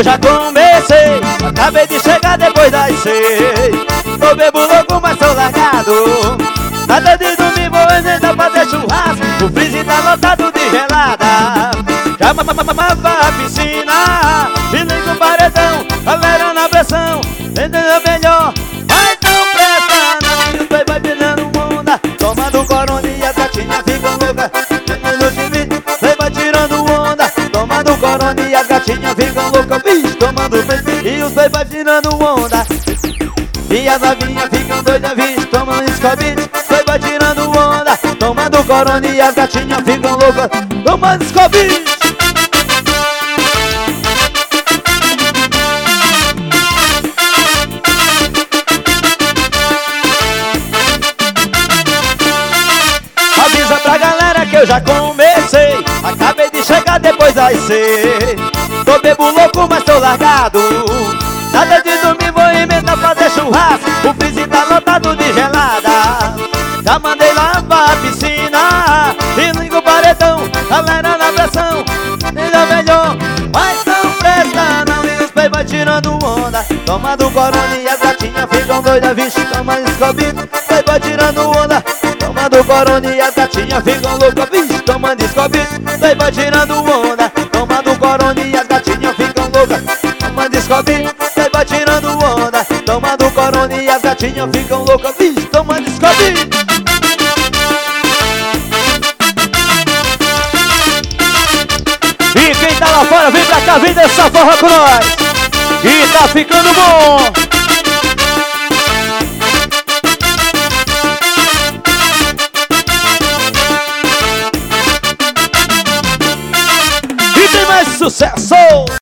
eu já comecei. Acabei de chegar depois das 6. Tô bebo louco, mas tô largado. Nada de dormir, vou ainda fazer churrasco. O freezer tá lotado de gelada. Já pra piscina e liga o paredão, acelerando a pressão, entendeu melhor. Mas não presta não, e os dois vai virando onda, tomando corona e as gatinhas ficam loucas. No time, dois vai tirando onda, tomando corona e as gatinhas ficam loucas. Bicho, tomando e os dois vai tirando onda, e as novinhas ficam doidas, bicho, tomando escobite. Dois vai tirando onda, tomando corona e as gatinhas ficam loucas, tomando escobite. Avisa pra galera que eu já comecei. Acabei de chegar depois das 6. Tô bebo louco, mas tô largado. Nada de dormir, vou emendar fazer churrasco. O freezer tá lotado de gelada. Já mandei lá pra piscina e liga o paredão, galera na pressão, ainda melhor. Mas não presta não, e os pés vai tirando onda, tomando corona e as gatinhas ficam doidas, vixe, tomando escobito. Pés vai tirando onda, tomando corona e as gatinhas ficam loucas, bicho, tomando escobito. Daí vai tirando onda, tomando corona e as gatinhas ficam loucas, tomando escobito. Daí vai tirando onda, tomando corona e as gatinhas ficam loucas, bicho, tomando escobito. E quem tá lá fora, vem pra cá, vem dançar forró com nós. E tá ficando bom. Sucesso!